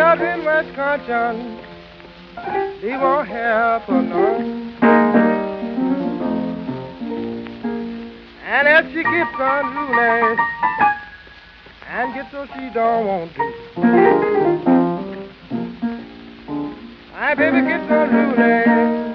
out in Wisconsin, he won't help her none. And as she keeps on ruling and gets what she don't want to, my baby keeps on ruling